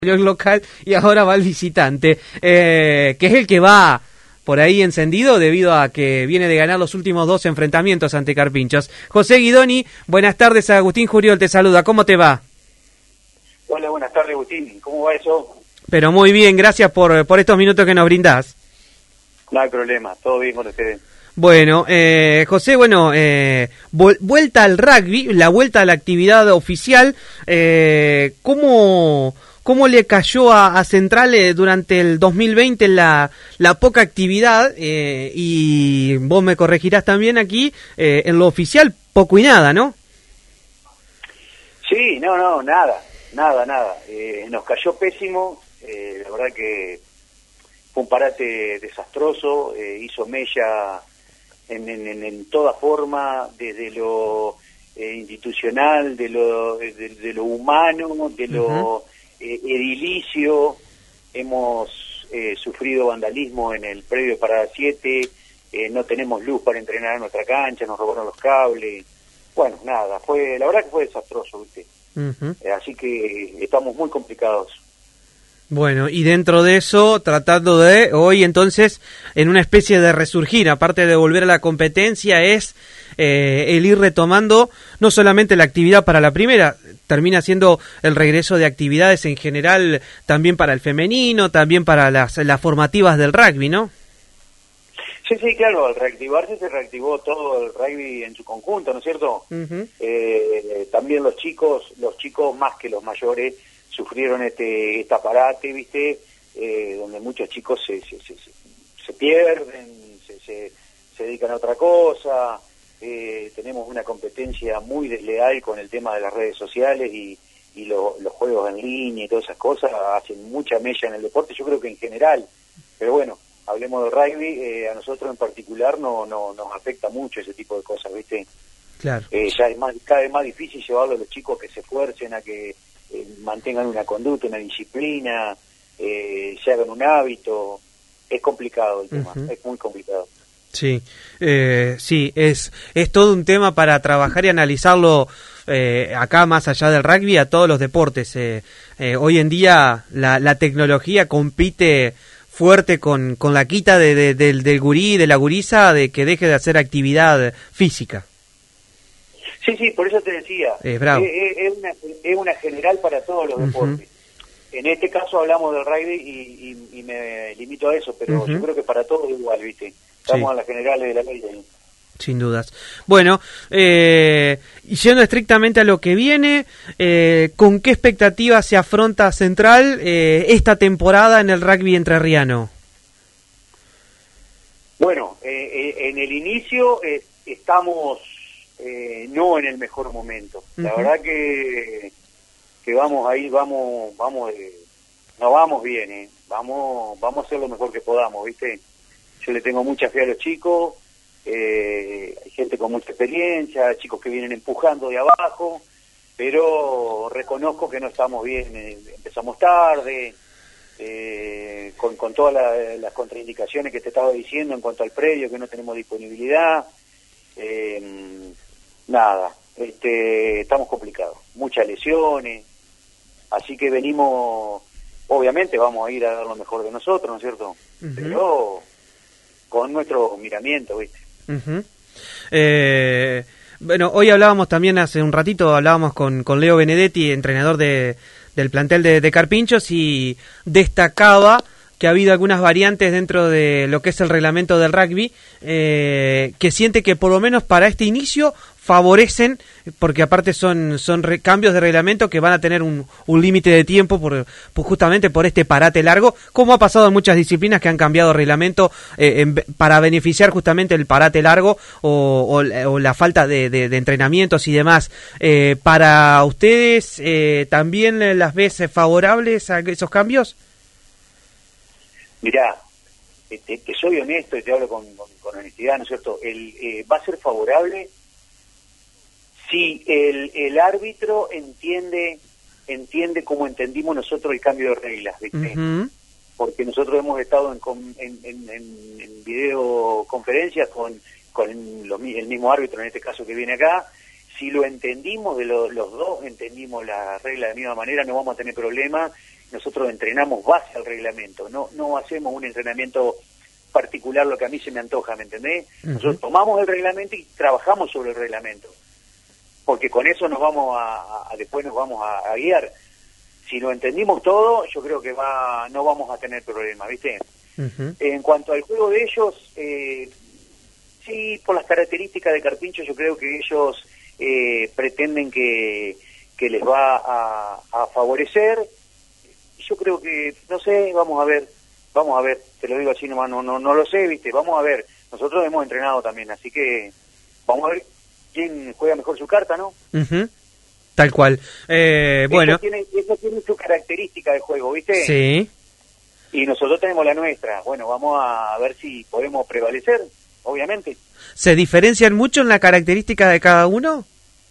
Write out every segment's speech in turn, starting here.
el local y ahora va el visitante, que es el que va por ahí encendido debido a que viene de ganar los últimos 2 enfrentamientos ante Carpinchos. José Guidoni, buenas tardes, Agustín Juriol te saluda, ¿cómo te va? Hola, buenas tardes, Agustín, ¿cómo va eso? Pero muy bien, gracias por estos minutos que nos brindás. No hay problema, todo bien con ustedes. Bueno, José, vuelta al rugby, la vuelta a la actividad oficial, ¿cómo le cayó a Central durante el 2020 la poca actividad? Y vos me corregirás también aquí, en lo oficial, poco y nada, ¿no? Sí, nada. Nos cayó pésimo, la verdad que fue un parate desastroso, hizo mella en toda forma, desde lo institucional, de lo humano, de lo edilicio. Hemos sufrido vandalismo en el predio de Parada 7, no tenemos luz para entrenar en nuestra cancha, nos robaron los cables. Bueno, nada, la verdad que fue desastroso, ¿viste? Así que estamos muy complicados. Bueno, y dentro de eso, tratando de hoy entonces, en una especie de resurgir, aparte de volver a la competencia, es el ir retomando no solamente la actividad para la primera, termina siendo el regreso de actividades en general también para el femenino, también para las formativas del rugby, ¿no? Sí, claro, al reactivarse se reactivó todo el rugby en su conjunto, ¿no es cierto? También los chicos más que los mayores, sufrieron este parate, ¿viste? Donde muchos chicos se pierden, se dedican a otra cosa. Tenemos una competencia muy desleal con el tema de las redes sociales y los juegos en línea y todas esas cosas hacen mucha mella en el deporte, yo creo que en general. Pero bueno, hablemos del rugby, a nosotros en particular nos afecta mucho ese tipo de cosas, ¿viste? Claro. Ya es cada vez más difícil llevarlo a los chicos que se esfuercen a que mantengan una conducta, una disciplina, se hagan un hábito. Es complicado el tema, es muy complicado. Sí, sí, es todo un tema para trabajar y analizarlo acá más allá del rugby a todos los deportes. Hoy en día la tecnología compite fuerte con la quita del gurí, de la gurisa, de que deje de hacer actividad física. Sí, por eso te decía, es una general para todos los deportes. En este caso hablamos del rugby y me limito a eso, pero yo creo que para todos igual, ¿viste? Estamos a las generales de la ley. Sin dudas. Bueno, yendo estrictamente a lo que viene, ¿con qué expectativas se afronta Central esta temporada en el rugby entrerriano? Bueno, en el inicio estamos no en el mejor momento. La verdad que vamos ahí, no vamos bien, vamos a hacer lo mejor que podamos, ¿viste? Yo le tengo mucha fe a los chicos, hay gente con mucha experiencia, chicos que vienen empujando de abajo, pero reconozco que no estamos bien, empezamos tarde, con todas las contraindicaciones que te estaba diciendo en cuanto al predio, que no tenemos disponibilidad, estamos complicados, muchas lesiones, así que venimos, obviamente vamos a ir a dar lo mejor de nosotros, ¿no es cierto? Pero con nuestro miramiento, ¿viste? Bueno, hoy hablábamos también, hace un ratito, con Leo Benedetti, entrenador del plantel de Carpinchos, y destacaba que ha habido algunas variantes dentro de lo que es el reglamento del rugby, que siente que por lo menos para este inicio favorecen, porque aparte son cambios de reglamento que van a tener un límite de tiempo justamente por este parate largo, como ha pasado en muchas disciplinas que han cambiado reglamento para beneficiar justamente el parate largo o la falta de entrenamientos y demás. ¿Para ustedes también las ves favorables a esos cambios? Mirá, te soy honesto y te hablo con honestidad, ¿no es cierto? Va a ser favorable si el árbitro entiende como entendimos nosotros el cambio de reglas, ¿viste? Porque nosotros hemos estado en videoconferencias con el mismo árbitro, en este caso que viene acá. Si lo entendimos, los dos entendimos la regla de la misma manera, no vamos a tener problemas nosotros entrenamos base al reglamento, no hacemos un entrenamiento particular lo que a mí se me antoja, ¿me entendés? Nosotros tomamos el reglamento y trabajamos sobre el reglamento, porque con eso nos vamos después nos vamos a guiar. Si lo entendimos todo, yo creo que no vamos a tener problemas, ¿viste? En cuanto al juego de ellos, sí, por las características de Carpincho, yo creo que ellos pretenden que les va a favorecer. Yo creo que, no sé, vamos a ver, te lo digo así nomás, no lo sé, ¿viste? Vamos a ver, nosotros hemos entrenado también, así que vamos a ver quién juega mejor su carta, ¿no? Tal cual. Bueno. Eso tiene su característica de juego, ¿viste? Sí. Y nosotros tenemos la nuestra. Bueno, vamos a ver si podemos prevalecer, obviamente. ¿Se diferencian mucho en la característica de cada uno?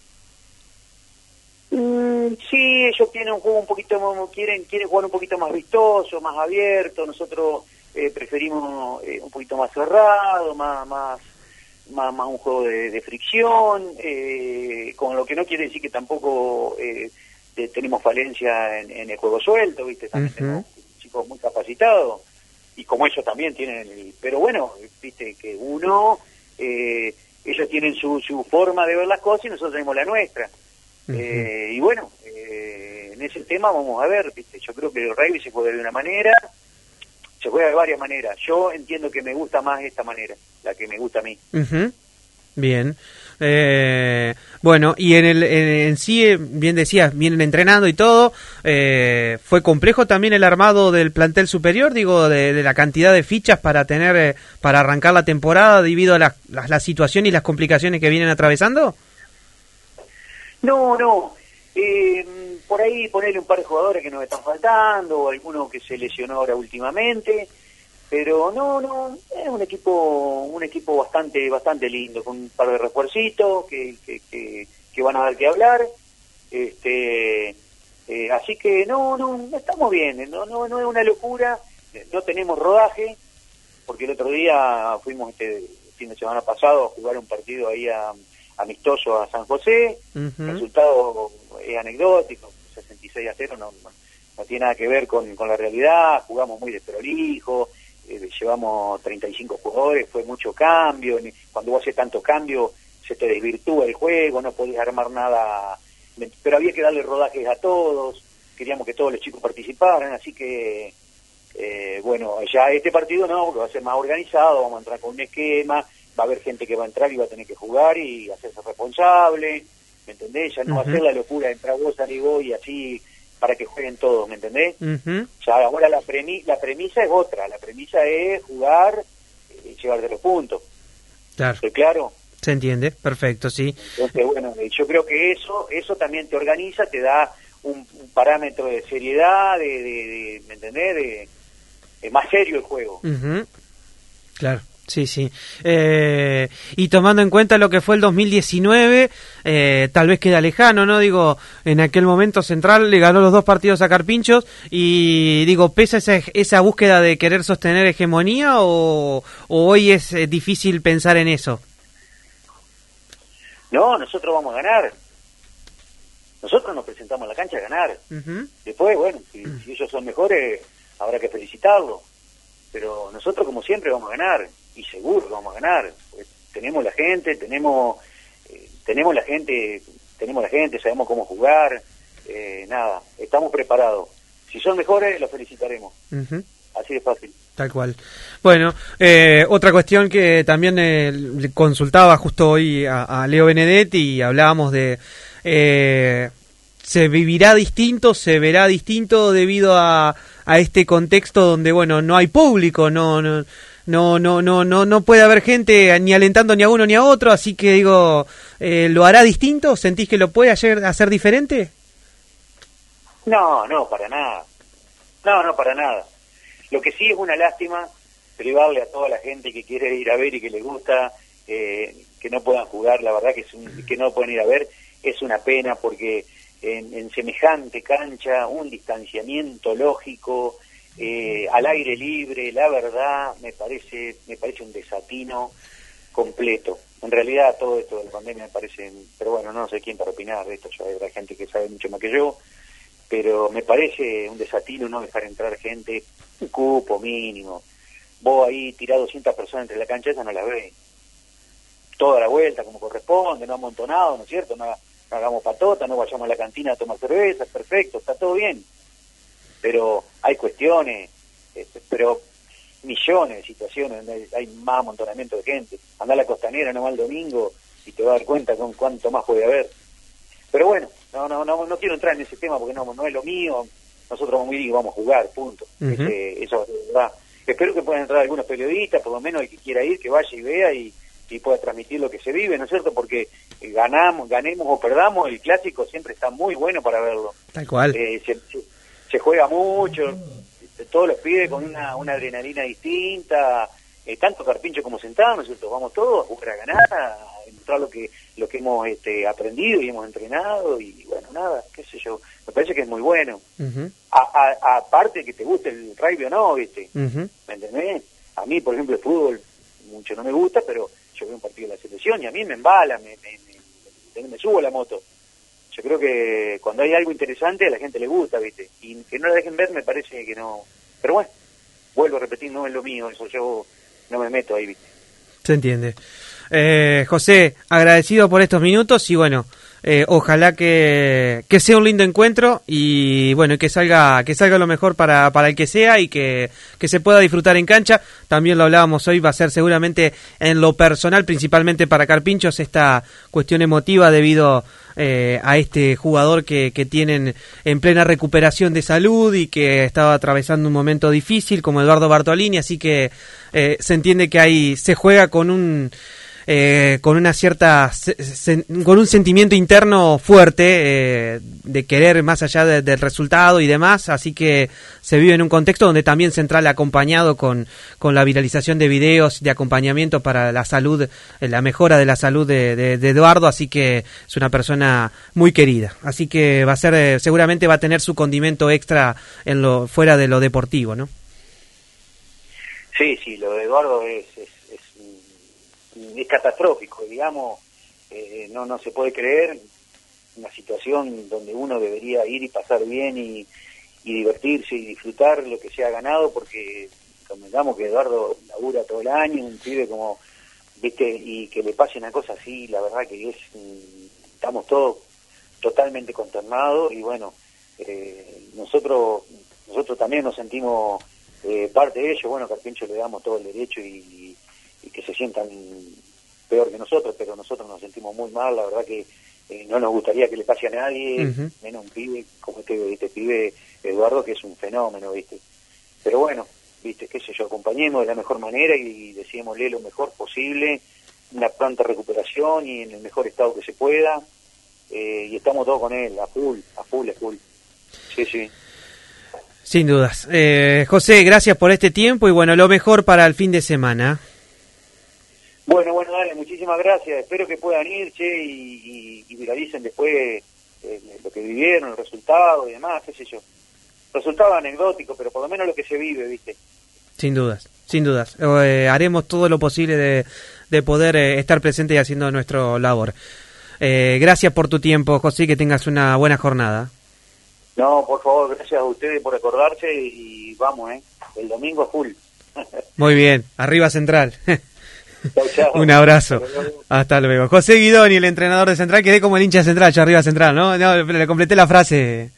Sí, ellos tienen un juego un poquito más, quieren jugar un poquito más vistoso, más abierto. Nosotros preferimos un poquito más cerrado, más un juego de fricción, con lo que no quiere decir que tampoco tenemos falencia en el juego suelto, ¿viste? También tenemos chicos muy capacitados, y como ellos también tienen, pero bueno, ¿viste? Que ellos tienen su forma de ver las cosas y nosotros tenemos la nuestra. Y bueno, en ese tema vamos a ver, ¿viste? Yo creo que el rugby se juega de una manera, se juega de varias maneras. Yo entiendo que me gusta más esta manera, la que me gusta a mí. Bien. Bueno, y en sí, bien decías, vienen entrenando y todo. ¿Fue complejo también el armado del plantel superior? Digo, de la cantidad de fichas para tener, para arrancar la temporada debido a la situación y las complicaciones que vienen atravesando. No. Por ahí ponerle un par de jugadores que nos están faltando, o alguno que se lesionó ahora últimamente, pero no, es un equipo bastante lindo, con un par de refuercitos que van a dar que hablar, así que no estamos bien, no es una locura, no tenemos rodaje, porque el otro día fuimos fin de semana pasado a jugar un partido ahí amistoso a San José. El resultado es anecdótico, 66-0, no tiene nada que ver con la realidad. Jugamos muy desprolijo, llevamos 35 jugadores, fue mucho cambio. Cuando vos haces tanto cambio se te desvirtúa el juego, no podés armar nada, pero había que darle rodajes a todos, queríamos que todos los chicos participaran, así que bueno, ya este partido no, porque va a ser más organizado, vamos a entrar con un esquema, va a haber gente que va a entrar y va a tener que jugar y hacerse responsable, ¿me entendés? Ya no va a ser la locura de entrar vos, salir vos y así para que jueguen todos, ¿me entendés? Ya ahora la premisa es otra, la premisa es jugar y llevarte los puntos. Claro. ¿Estoy claro? Se entiende, perfecto, sí. Entonces, bueno, yo creo que eso también te organiza, te da un parámetro de seriedad, de ¿me entendés? De más serio el juego. Claro. Sí. Y tomando en cuenta lo que fue el 2019, tal vez queda lejano, ¿no? Digo, en aquel momento Central le ganó los 2 partidos a Carpinchos y digo, ¿pesa esa búsqueda de querer sostener hegemonía o hoy es difícil pensar en eso? No, nosotros vamos a ganar. Nosotros nos presentamos a la cancha a ganar. Después, bueno, si ellos son mejores, habrá que felicitarlos. Pero nosotros, como siempre, vamos a ganar. Y seguro vamos a ganar. Pues tenemos la gente, sabemos cómo jugar. Nada, estamos preparados. Si son mejores, los felicitaremos. Así de fácil. Tal cual. Bueno, otra cuestión que también le consultaba justo hoy a Leo Benedetti y hablábamos de se vivirá distinto, se verá distinto debido a este contexto donde bueno no hay público, no puede haber gente ni alentando ni a uno ni a otro, así que digo, ¿lo hará distinto? ¿Sentís que lo puede hacer diferente? No, para nada. No, para nada. Lo que sí es una lástima privarle a toda la gente que quiere ir a ver y que le gusta que no puedan jugar, la verdad que no pueden ir a ver, es una pena porque en semejante cancha, un distanciamiento lógico, al aire libre, la verdad me parece un desatino completo. En realidad todo esto de la pandemia me parece, pero bueno, no sé quién para opinar de esto, ya hay gente que sabe mucho más que yo, pero me parece un desatino no dejar entrar gente, un cupo mínimo. Vos ahí tirás 200 personas entre la cancha, esa no las ves. Toda la vuelta como corresponde, no amontonado, ¿no es cierto? No hagamos patota, no vayamos a la cantina a tomar cerveza, perfecto, está todo bien. Pero hay cuestiones, pero millones de situaciones donde hay más amontonamiento de gente. Andá a la Costanera nomás el domingo y te vas a dar cuenta con cuánto más puede haber. Pero bueno, no quiero entrar en ese tema porque no es lo mío. Nosotros vamos a jugar, punto. Eso es verdad. Espero que puedan entrar algunos periodistas, por lo menos el que quiera ir, que vaya y vea y pueda transmitir lo que se vive, ¿no es cierto? Porque ganemos o perdamos, el clásico siempre está muy bueno para verlo. Tal cual. Se juega mucho, todos los pibes con una adrenalina distinta, tanto Carpincho como Central, ¿no es cierto? Vamos todos a jugar a ganar, a demostrar lo que hemos aprendido y hemos entrenado, y bueno, nada, qué sé yo, me parece que es muy bueno. Aparte que te guste el rugby o no, ¿viste? ¿Me entendés? A mí, por ejemplo, el fútbol mucho no me gusta, pero yo veo un partido de la selección y a mí me embala, me subo a la moto. Yo creo que cuando hay algo interesante a la gente le gusta, ¿viste? Y que no la dejen ver me parece que no. Pero bueno, vuelvo a repetir, no es lo mío, eso yo no me meto ahí, ¿viste? Se entiende. José, agradecido por estos minutos y bueno, ojalá que sea un lindo encuentro y bueno, que salga lo mejor para el que sea y que se pueda disfrutar en cancha. También lo hablábamos hoy, va a ser seguramente en lo personal, principalmente para Carpinchos, esta cuestión emotiva debido a este jugador que tienen en plena recuperación de salud y que estaba atravesando un momento difícil como Eduardo Bartolini, así que se entiende que ahí se juega con con una cierta con un sentimiento interno fuerte de querer más allá del resultado y demás, así que se vive en un contexto donde también Central ha acompañado con la viralización de videos de acompañamiento para la salud, la mejora de la salud de Eduardo, así que es una persona muy querida, así que va a ser seguramente va a tener su condimento extra fuera de lo deportivo, ¿no? Sí, lo de Eduardo es catastrófico, digamos, no se puede creer una situación donde uno debería ir y pasar bien y divertirse y disfrutar lo que se ha ganado, porque comentamos que Eduardo labura todo el año, un pibe como, viste, y que le pase una cosa así, la verdad que estamos todos totalmente consternados y bueno, nosotros también nos sentimos parte de ello. Bueno, Carpincho le damos todo el derecho y que se sientan peor que nosotros, pero nosotros nos sentimos muy mal, la verdad que no nos gustaría que le pase a nadie, menos un pibe como este pibe Eduardo, que es un fenómeno, ¿viste? Pero bueno, ¿viste? Qué sé yo, acompañemos de la mejor manera y deseémosle lo mejor posible, una pronta recuperación y en el mejor estado que se pueda, y estamos todos con él, a full. Sí. Sin dudas. José, gracias por este tiempo y bueno, lo mejor para el fin de semana. Bueno, dale, muchísimas gracias. Espero que puedan ir, che, y viralicen después lo que vivieron, el resultado y demás, qué sé yo. Resultado anecdótico, pero por lo menos lo que se vive, ¿viste? Sin dudas. Haremos todo lo posible de poder estar presente y haciendo nuestro labor. Gracias por tu tiempo, José, que tengas una buena jornada. No, por favor, gracias a ustedes por acordarse y vamos, el domingo a full. Muy bien, arriba Central. Chau. Un abrazo. Hasta luego. José Guidoni, el entrenador de Central, quedé como el hincha de Central, yo arriba Central, ¿no? Le completé la frase.